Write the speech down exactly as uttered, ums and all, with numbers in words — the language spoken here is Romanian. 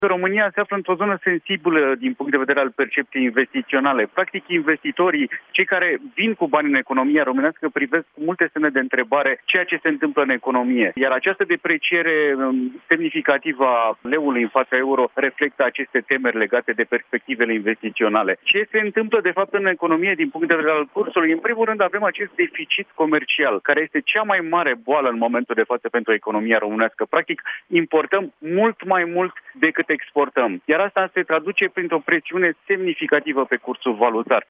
România se află într-o zonă sensibilă din punct de vedere al percepției investiționale. Practic, investitorii, cei care vin cu bani în economia românească, privesc cu multe semne de întrebare ceea ce se întâmplă în economie. Iar această depreciere semnificativă a leului în fața euro reflectă aceste temeri legate de perspectivele investiționale. Ce se întâmplă, de fapt, în economie din punct de vedere al cursului? În primul rând, avem acest deficit comercial, care este cea mai mare boală în momentul de față pentru economia românească. Practic, importăm mult mai mult decât exportăm. Iar asta se traduce printr-o presiune semnificativă pe cursul valutar.